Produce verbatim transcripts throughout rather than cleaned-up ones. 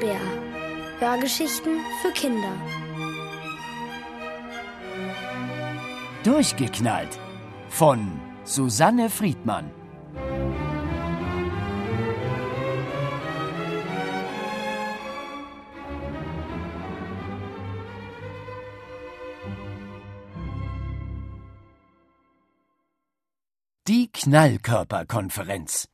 S W R. Hörgeschichten für Kinder. Durchgeknallt von Susanne Friedmann. Die Knallkörperkonferenz.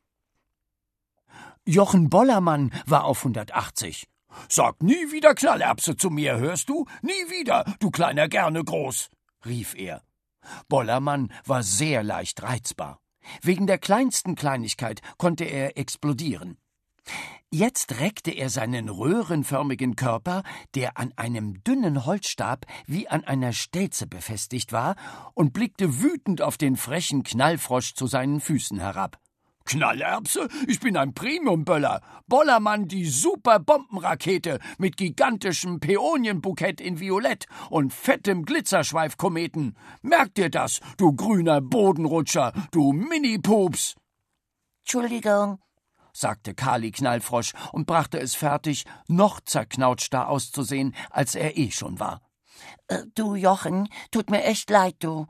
Jochen Bollermann war auf hundertachtzig. »Sag nie wieder Knallerbse zu mir, hörst du? Nie wieder, du kleiner Gernegroß«, rief er. Bollermann war sehr leicht reizbar. Wegen der kleinsten Kleinigkeit konnte er explodieren. Jetzt reckte er seinen röhrenförmigen Körper, der an einem dünnen Holzstab wie an einer Stelze befestigt war, und blickte wütend auf den frechen Knallfrosch zu seinen Füßen herab. »Knallerbse? Ich bin ein Premiumböller. Bollermann, die Super-Bombenrakete mit gigantischem Päonienbukett in Violett und fettem Glitzerschweifkometen. Merk dir das, du grüner Bodenrutscher, du Mini-Pups!« »Entschuldigung«, sagte Kali Knallfrosch und brachte es fertig, noch zerknautschter auszusehen, als er eh schon war. Äh, »Du, Jochen, tut mir echt leid, du.«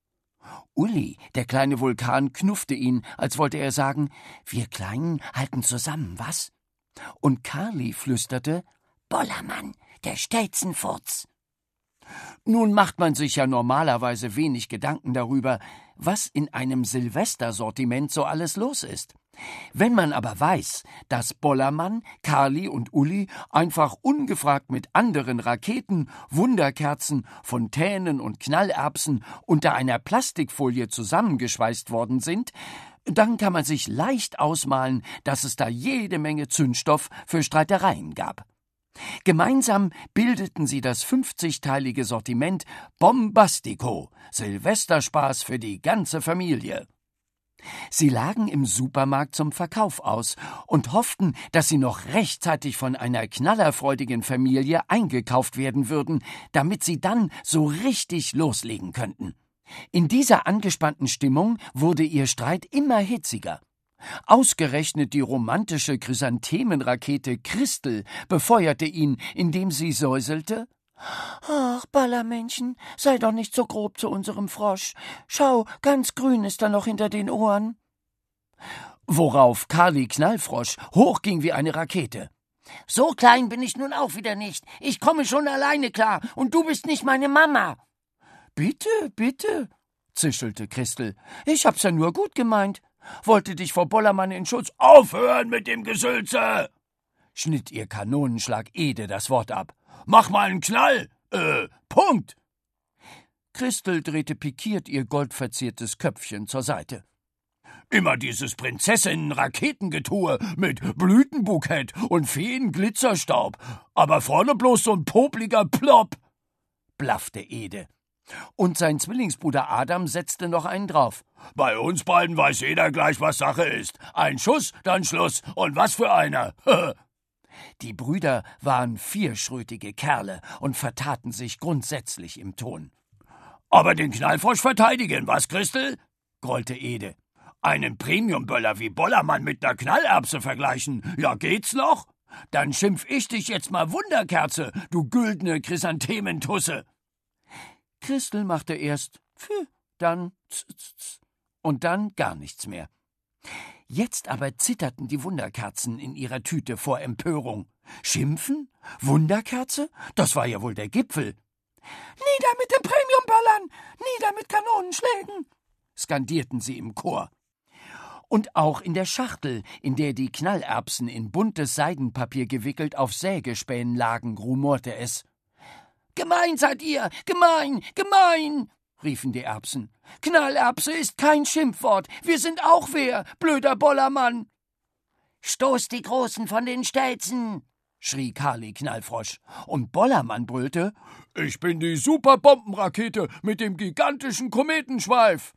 Uli, der kleine Vulkan, knuffte ihn, als wollte er sagen, »Wir Kleinen halten zusammen, was?« Und Kali flüsterte, »Bollermann, der Stelzenfurz.« Nun macht man sich ja normalerweise wenig Gedanken darüber, was in einem Silvestersortiment so alles los ist. Wenn man aber weiß, dass Bollermann, Kali und Uli einfach ungefragt mit anderen Raketen, Wunderkerzen, Fontänen und Knallerbsen unter einer Plastikfolie zusammengeschweißt worden sind, dann kann man sich leicht ausmalen, dass es da jede Menge Zündstoff für Streitereien gab. Gemeinsam bildeten sie das fünfzigteilige Sortiment Bombastico, Silvesterspaß für die ganze Familie. Sie lagen im Supermarkt zum Verkauf aus und hofften, dass sie noch rechtzeitig von einer knallerfreudigen Familie eingekauft werden würden, damit sie dann so richtig loslegen könnten. In dieser angespannten Stimmung wurde ihr Streit immer hitziger. Ausgerechnet die romantische Chrysanthemenrakete Christel befeuerte ihn, indem sie säuselte: »Ach, Ballermännchen, sei doch nicht so grob zu unserem Frosch. Schau, ganz grün ist er noch hinter den Ohren.« Worauf Kali Knallfrosch hochging wie eine Rakete. »So klein bin ich nun auch wieder nicht. Ich komme schon alleine klar, und du bist nicht meine Mama.« »Bitte, bitte«, zischelte Christel. »Ich hab's ja nur gut gemeint. Wollte dich vor Bollermann in Schutz.« »Aufhören mit dem Gesülze«, schnitt ihr Kanonenschlag Ede das Wort ab. »Mach mal einen Knall! Äh, Punkt!« Christel drehte pikiert ihr goldverziertes Köpfchen zur Seite. »Immer dieses Prinzessinnen-Raketengetue mit Blütenbukett und Feen-Glitzerstaub, aber vorne bloß so ein popliger Plop«, blaffte Ede. Und sein Zwillingsbruder Adam setzte noch einen drauf. »Bei uns beiden weiß jeder gleich, was Sache ist. Ein Schuss, dann Schluss. Und was für einer!« Die Brüder waren vierschrötige Kerle und vertaten sich grundsätzlich im Ton. »Aber den Knallfrosch verteidigen, was, Christel?« grollte Ede. »Einen Premiumböller wie Bollermann mit ner Knallerbse vergleichen, ja geht's noch? Dann schimpf ich dich jetzt mal Wunderkerze, du güldene Chrysanthementusse.« Christel machte erst Pfü, dann z, z, z, und dann gar nichts mehr. Jetzt aber zitterten die Wunderkerzen in ihrer Tüte vor Empörung. Schimpfen? Wunderkerze? Das war ja wohl der Gipfel. »Nieder mit den Premiumböllern! Nieder mit Kanonenschlägen!« skandierten sie im Chor. Und auch in der Schachtel, in der die Knallerbsen in buntes Seidenpapier gewickelt auf Sägespänen lagen, rumorte es. »Gemein seid ihr! Gemein! Gemein!« riefen die Erbsen. »Knallerbse ist kein Schimpfwort. Wir sind auch wer, blöder Bollermann!« »Stoß die Großen von den Stelzen!« schrie Kali Knallfrosch. Und Bollermann brüllte: »Ich bin die Superbombenrakete mit dem gigantischen Kometenschweif!«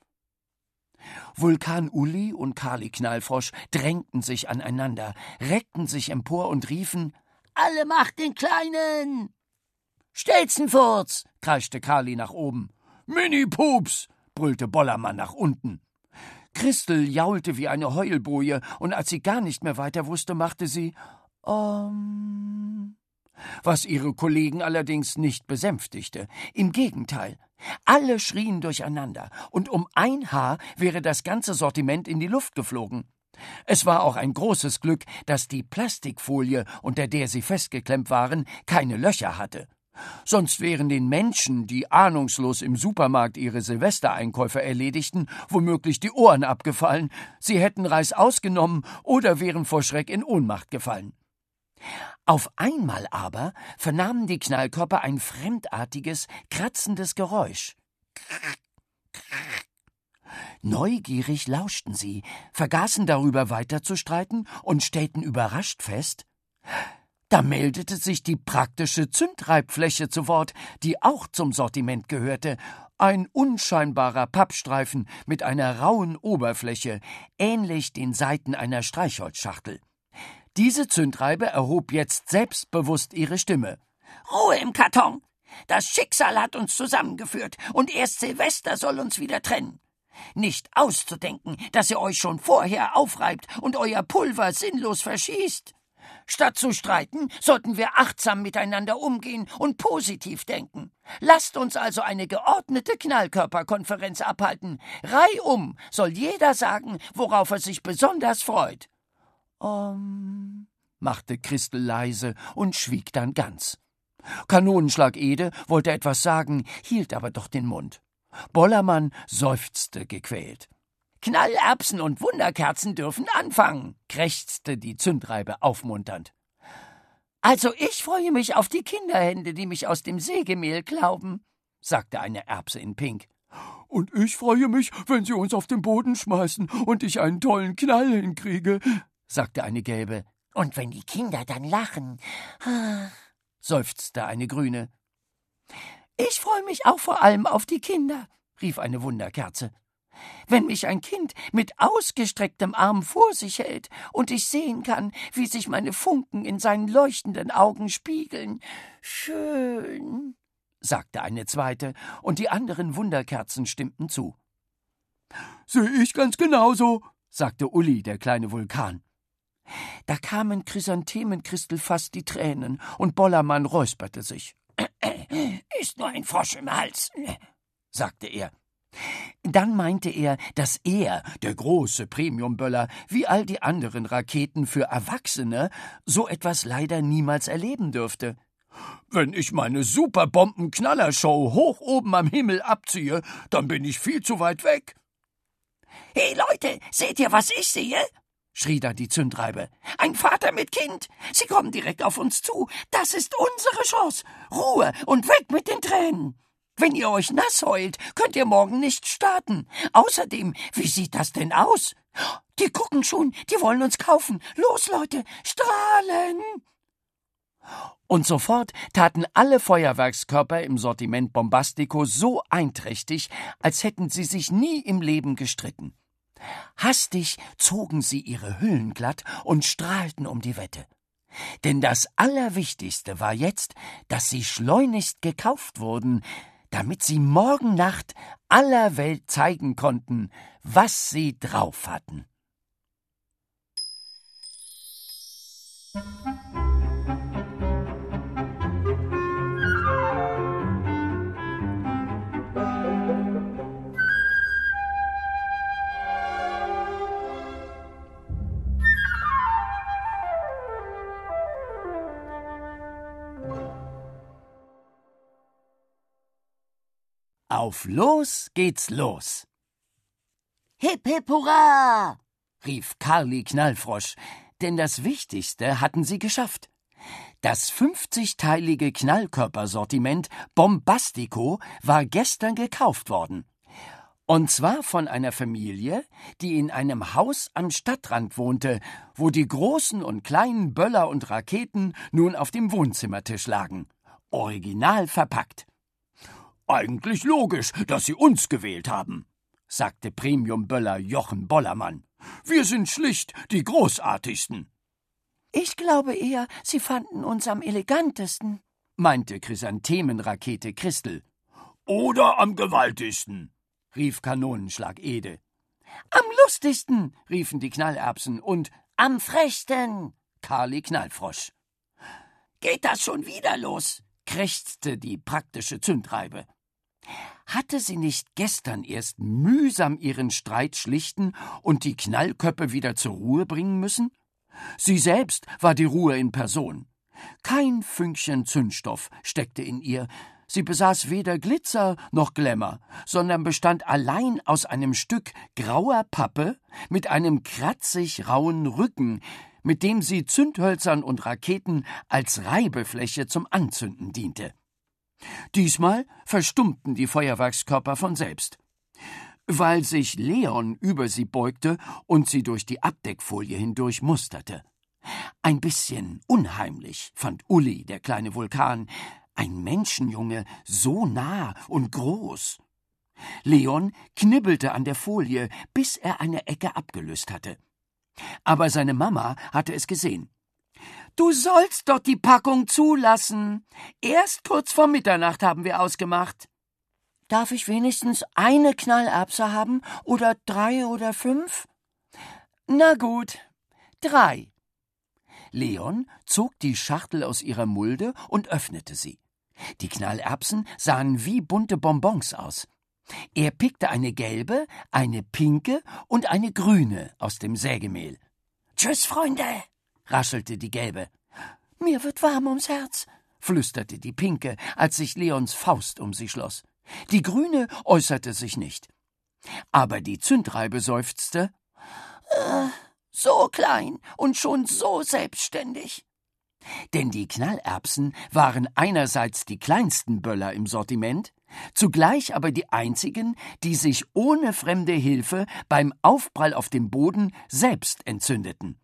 Vulkan Uli und Kali Knallfrosch drängten sich aneinander, reckten sich empor und riefen: »Alle Macht den Kleinen!« »Stelzenfurz«, kreischte Kali nach oben. »Mini-Pups«, brüllte Bollermann nach unten. Christel jaulte wie eine Heulboje, und als sie gar nicht mehr weiter wusste, machte sie: Um, was ihre Kollegen allerdings nicht besänftigte. Im Gegenteil. Alle schrien durcheinander, und um ein Haar wäre das ganze Sortiment in die Luft geflogen. Es war auch ein großes Glück, dass die Plastikfolie, unter der sie festgeklemmt waren, keine Löcher hatte. Sonst wären den Menschen, die ahnungslos im Supermarkt ihre Silvestereinkäufe erledigten, womöglich die Ohren abgefallen, sie hätten Reißaus genommen oder wären vor Schreck in Ohnmacht gefallen. Auf einmal aber vernahmen die Knallkörper ein fremdartiges, kratzendes Geräusch. Neugierig lauschten sie, vergaßen darüber weiterzustreiten und stellten überrascht fest: Da meldete sich die praktische Zündreibfläche zu Wort, die auch zum Sortiment gehörte, ein unscheinbarer Pappstreifen mit einer rauen Oberfläche, ähnlich den Seiten einer Streichholzschachtel. Diese Zündreibe erhob jetzt selbstbewusst ihre Stimme. »Ruhe im Karton! Das Schicksal hat uns zusammengeführt, und erst Silvester soll uns wieder trennen. Nicht auszudenken, dass ihr euch schon vorher aufreibt und euer Pulver sinnlos verschießt. Statt zu streiten, sollten wir achtsam miteinander umgehen und positiv denken. Lasst uns also eine geordnete Knallkörperkonferenz abhalten. Reihum soll jeder sagen, worauf er sich besonders freut.« Um, machte Christel leise und schwieg dann ganz. Kanonenschlag Ede wollte etwas sagen, hielt aber doch den Mund. Bollermann seufzte gequält. »Knallerbsen und Wunderkerzen dürfen anfangen«, krächzte die Zündreibe aufmunternd. »Also ich freue mich auf die Kinderhände, die mich aus dem Sägemehl klauben«, sagte eine Erbse in Pink. »Und ich freue mich, wenn sie uns auf den Boden schmeißen und ich einen tollen Knall hinkriege«, sagte eine Gelbe. »Und wenn die Kinder dann lachen«, seufzte eine Grüne. »Ich freue mich auch vor allem auf die Kinder«, rief eine Wunderkerze. »Wenn mich ein Kind mit ausgestrecktem Arm vor sich hält und ich sehen kann, wie sich meine Funken in seinen leuchtenden Augen spiegeln. Schön«, sagte eine zweite, und die anderen Wunderkerzen stimmten zu. »Sehe ich ganz genauso«, sagte Uli, der kleine Vulkan. Da kamen Chrysanthemenkristel fast die Tränen, und Bollermann räusperte sich. »Ist nur ein Frosch im Hals«, sagte er. Dann meinte er, dass er, der große Premiumböller, wie all die anderen Raketen für Erwachsene, so etwas leider niemals erleben dürfte. »Wenn ich meine Superbomben-Knallershow hoch oben am Himmel abziehe, dann bin ich viel zu weit weg.« »Hey Leute, seht ihr, was ich sehe?«, schrie da die Zündreibe. »Ein Vater mit Kind. Sie kommen direkt auf uns zu. Das ist unsere Chance. Ruhe und weg mit den Tränen. Wenn ihr euch nass heult, könnt ihr morgen nicht starten. Außerdem, wie sieht das denn aus? Die gucken schon, die wollen uns kaufen. Los, Leute, strahlen!« Und sofort taten alle Feuerwerkskörper im Sortiment Bombastico so einträchtig, als hätten sie sich nie im Leben gestritten. Hastig zogen sie ihre Hüllen glatt und strahlten um die Wette. Denn das Allerwichtigste war jetzt, dass sie schleunigst gekauft wurden, damit sie morgen Nacht aller Welt zeigen konnten, was sie drauf hatten. Auf los geht's los! »Hip, hip, hurra!« rief Karli Knallfrosch, denn das Wichtigste hatten sie geschafft. Das fünfzigteilige Knallkörpersortiment Bombastico war gestern gekauft worden. Und zwar von einer Familie, die in einem Haus am Stadtrand wohnte, wo die großen und kleinen Böller und Raketen nun auf dem Wohnzimmertisch lagen. Original verpackt. »Eigentlich logisch, dass Sie uns gewählt haben«, sagte Premiumböller Jochen Bollermann. »Wir sind schlicht die Großartigsten.« »Ich glaube eher, Sie fanden uns am elegantesten«, meinte Chrysanthemenrakete Christel. »Oder am gewaltigsten«, rief Kanonenschlag Ede. »Am lustigsten«, riefen die Knallerbsen, und »am frechsten«, Karli Knallfrosch. »Geht das schon wieder los?« krächzte die praktische Zündreibe. Hatte sie nicht gestern erst mühsam ihren Streit schlichten und die Knallköppe wieder zur Ruhe bringen müssen? Sie selbst war die Ruhe in Person. Kein Fünkchen Zündstoff steckte in ihr. Sie besaß weder Glitzer noch Glamour, sondern bestand allein aus einem Stück grauer Pappe mit einem kratzig rauen Rücken, mit dem sie Zündhölzern und Raketen als Reibefläche zum Anzünden diente. Diesmal verstummten die Feuerwerkskörper von selbst. Weil sich Leon über sie beugte und sie durch die Abdeckfolie hindurch musterte. Ein bisschen unheimlich fand Uli, der kleine Vulkan, ein Menschenjunge so nah und groß. Leon knibbelte an der Folie, bis er eine Ecke abgelöst hatte. Aber seine Mama hatte es gesehen. »Du sollst doch die Packung zulassen. Erst kurz vor Mitternacht haben wir ausgemacht.« »Darf ich wenigstens eine Knallerbse haben oder drei oder fünf?« »Na gut, drei.« Leon zog die Schachtel aus ihrer Mulde und öffnete sie. Die Knallerbsen sahen wie bunte Bonbons aus. Er pickte eine gelbe, eine pinke und eine grüne aus dem Sägemehl. »Tschüss, Freunde«, raschelte die gelbe. »Mir wird warm ums Herz«, flüsterte die pinke, als sich Leons Faust um sie schloss. Die grüne äußerte sich nicht. Aber die Zündreibe seufzte. Äh, »So klein und schon so selbstständig.« Denn die Knallerbsen waren einerseits die kleinsten Böller im Sortiment, zugleich aber die einzigen, die sich ohne fremde Hilfe beim Aufprall auf dem Boden selbst entzündeten.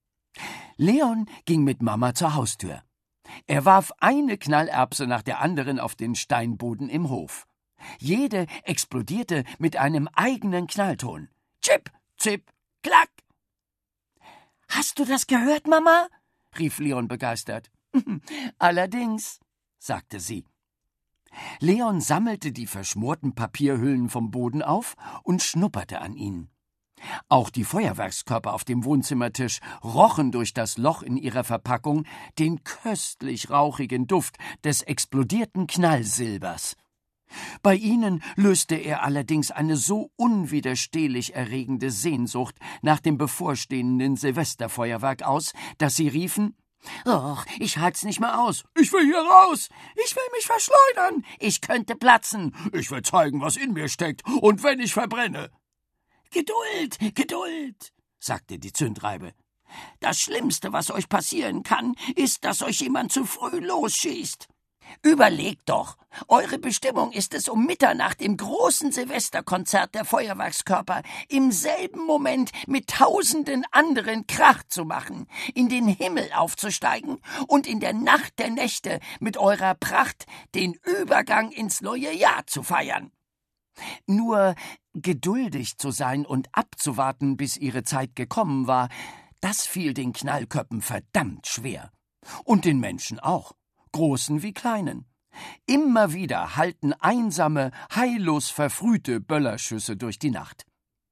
Leon ging mit Mama zur Haustür. Er warf eine Knallerbse nach der anderen auf den Steinboden im Hof. Jede explodierte mit einem eigenen Knallton. Chip, zip, klack! »Hast du das gehört, Mama?« rief Leon begeistert. »Allerdings«, sagte sie. Leon sammelte die verschmorten Papierhüllen vom Boden auf und schnupperte an ihnen. Auch die Feuerwerkskörper auf dem Wohnzimmertisch rochen durch das Loch in ihrer Verpackung den köstlich rauchigen Duft des explodierten Knallsilbers. Bei ihnen löste er allerdings eine so unwiderstehlich erregende Sehnsucht nach dem bevorstehenden Silvesterfeuerwerk aus, dass sie riefen: »Och, ich halt's nicht mehr aus. Ich will hier raus. Ich will mich verschleudern. Ich könnte platzen. Ich will zeigen, was in mir steckt. Und wenn ich verbrenne.« »Geduld, Geduld«, sagte die Zündreibe. »Das Schlimmste, was euch passieren kann, ist, dass euch jemand zu früh losschießt. Überlegt doch, eure Bestimmung ist es, um Mitternacht im großen Silvesterkonzert der Feuerwerkskörper im selben Moment mit tausenden anderen Krach zu machen, in den Himmel aufzusteigen und in der Nacht der Nächte mit eurer Pracht den Übergang ins neue Jahr zu feiern. Nur geduldig zu sein und abzuwarten, bis ihre Zeit gekommen war, das fiel den Knallköppen verdammt schwer. Und den Menschen auch, Großen wie Kleinen. Immer wieder hallten einsame, heillos verfrühte Böllerschüsse durch die Nacht.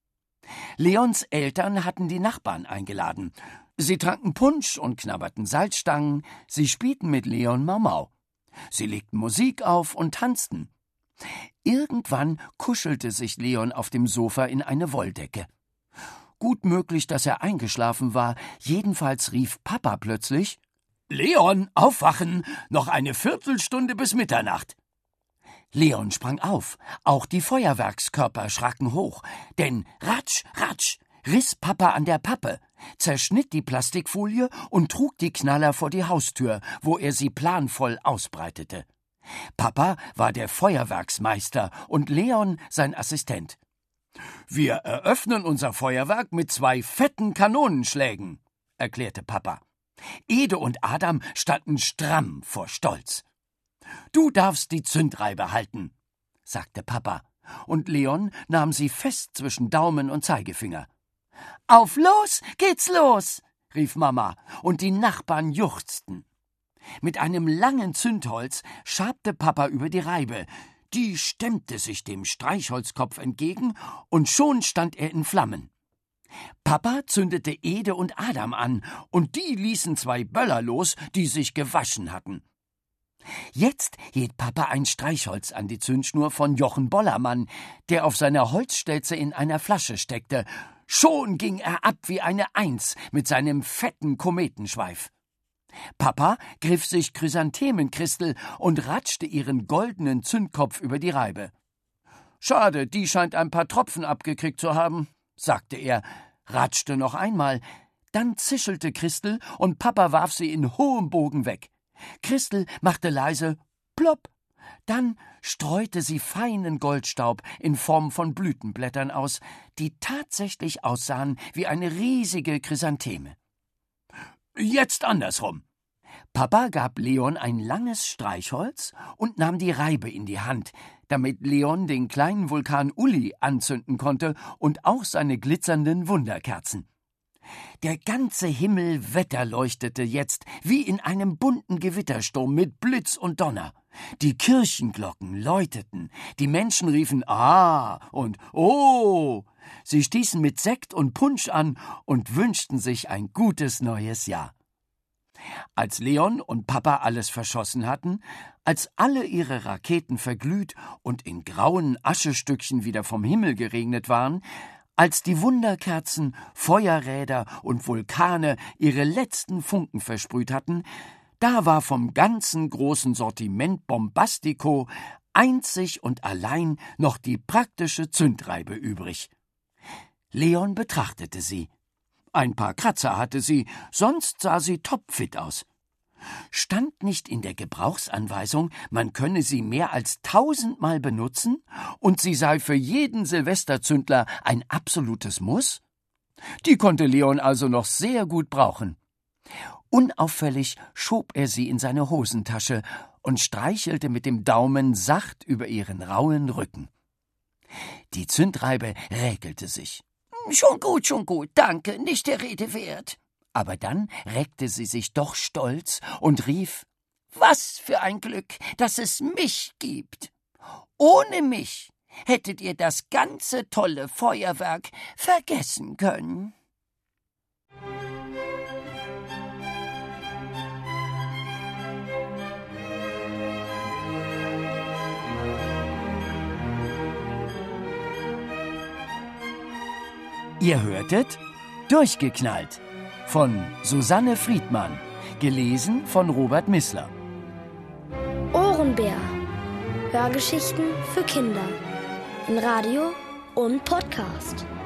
Leons Eltern hatten die Nachbarn eingeladen. Sie tranken Punsch und knabberten Salzstangen, sie spielten mit Leon Mau Mau. Sie legten Musik auf und tanzten. Irgendwann kuschelte sich Leon auf dem Sofa in eine Wolldecke. Gut möglich, dass er eingeschlafen war, jedenfalls rief Papa plötzlich: »Leon, aufwachen! Noch eine Viertelstunde bis Mitternacht!« Leon sprang auf, auch die Feuerwerkskörper schraken hoch, denn ratsch, ratsch riss Papa an der Pappe, zerschnitt die Plastikfolie und trug die Knaller vor die Haustür, wo er sie planvoll ausbreitete. Papa war der Feuerwerksmeister und Leon sein Assistent. »Wir eröffnen unser Feuerwerk mit zwei fetten Kanonenschlägen«, erklärte Papa. Ede und Adam standen stramm vor Stolz. »Du darfst die Zündreibe halten«, sagte Papa, und Leon nahm sie fest zwischen Daumen und Zeigefinger. »Auf los geht's los«, rief Mama, und die Nachbarn juchzten. Mit einem langen Zündholz schabte Papa über die Reibe. Die stemmte sich dem Streichholzkopf entgegen, und schon stand er in Flammen. Papa zündete Ede und Adam an, und die ließen zwei Böller los, die sich gewaschen hatten. Jetzt hielt Papa ein Streichholz an die Zündschnur von Jochen Bollermann, der auf seiner Holzstelze in einer Flasche steckte. Schon ging er ab wie eine Eins mit seinem fetten Kometenschweif. Papa griff sich Chrysanthemenkristel und ratschte ihren goldenen Zündkopf über die Reibe. »Schade, die scheint ein paar Tropfen abgekriegt zu haben«, sagte er, ratschte noch einmal. Dann zischelte Christel und Papa warf sie in hohem Bogen weg. Christel machte leise plopp. Dann streute sie feinen Goldstaub in Form von Blütenblättern aus, die tatsächlich aussahen wie eine riesige Chrysantheme. Jetzt andersrum. Papa gab Leon ein langes Streichholz und nahm die Reibe in die Hand, damit Leon den kleinen Vulkan Uli anzünden konnte und auch seine glitzernden Wunderkerzen. Der ganze Himmel wetterleuchtete jetzt wie in einem bunten Gewittersturm mit Blitz und Donner. Die Kirchenglocken läuteten, die Menschen riefen »Ah« und »Oh«. Sie stießen mit Sekt und Punsch an und wünschten sich ein gutes neues Jahr. Als Leon und Papa alles verschossen hatten, als alle ihre Raketen verglüht und in grauen Aschestückchen wieder vom Himmel geregnet waren, als die Wunderkerzen, Feuerräder und Vulkane ihre letzten Funken versprüht hatten, da war vom ganzen großen Sortiment Bombastico einzig und allein noch die praktische Zündreibe übrig. Leon betrachtete sie. Ein paar Kratzer hatte sie, sonst sah sie topfit aus. Stand nicht in der Gebrauchsanweisung, man könne sie mehr als tausendmal benutzen und sie sei für jeden Silvesterzündler ein absolutes Muss? Die konnte Leon also noch sehr gut brauchen. Unauffällig schob er sie in seine Hosentasche und streichelte mit dem Daumen sacht über ihren rauen Rücken. Die Zündreibe räkelte sich. »Schon gut, schon gut, danke, nicht der Rede wert.« Aber dann reckte sie sich doch stolz und rief, »Was für ein Glück, dass es mich gibt! Ohne mich hättet ihr das ganze tolle Feuerwerk vergessen können.« Ihr hörtet »Durchgeknallt« von Susanne Friedmann, gelesen von Robert Missler. Ohrenbär. Hörgeschichten für Kinder. In Radio und Podcast.